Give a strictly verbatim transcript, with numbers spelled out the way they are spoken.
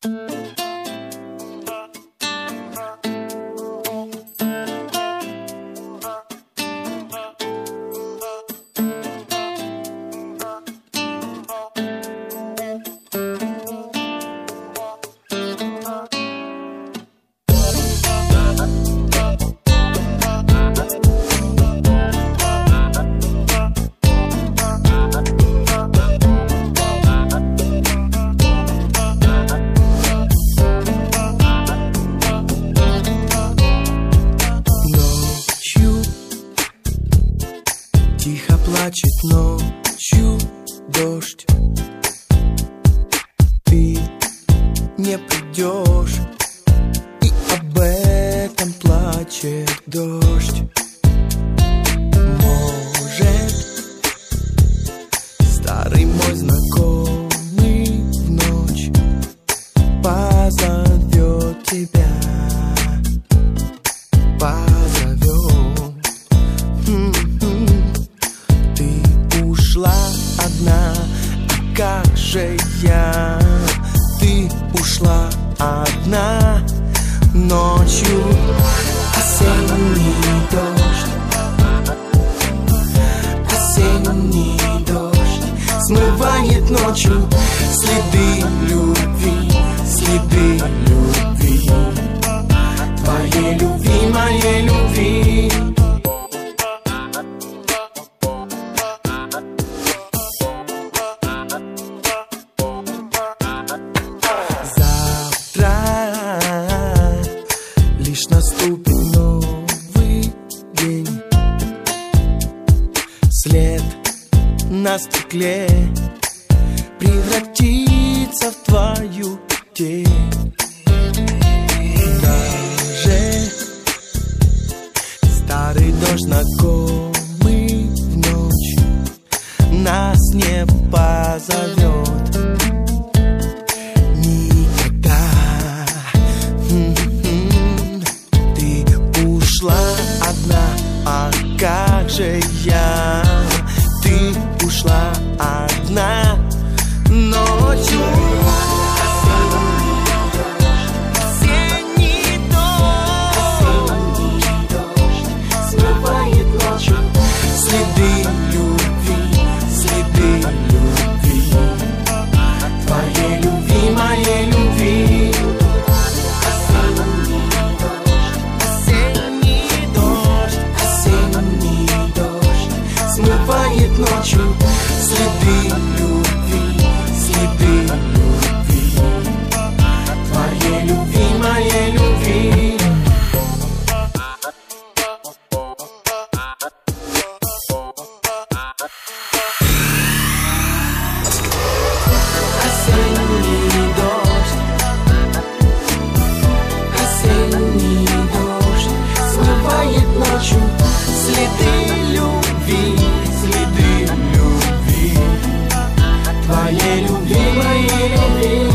Тихо плачет ночью дождь. Ты не придешь, и об этом плачет дождь. Может, старый мой знакомый в ночь позовет тебя, позовет. Ушла одна, а как же я? Ты ушла одна ночью. Осенний дождь, осенний дождь смывает ночью следы любви, следы любви, твоей любви, моей любви. Лишь наступит новый день, след на стекле превратится в твою тень. Даже старый дождь, знакомый в ночь, нас не позовет. Одна, а как же я? Ты ушла одна ночью. Осенний дождь смывает ночью следы любви, следы любви, твоей любви, моей любви. Смывает ночью следы любви, следы любви, твоей любви, моей любви. Осенний дождь, осенний дождь смывает ночью следы любви, следы любви, твоей любви, моей любви.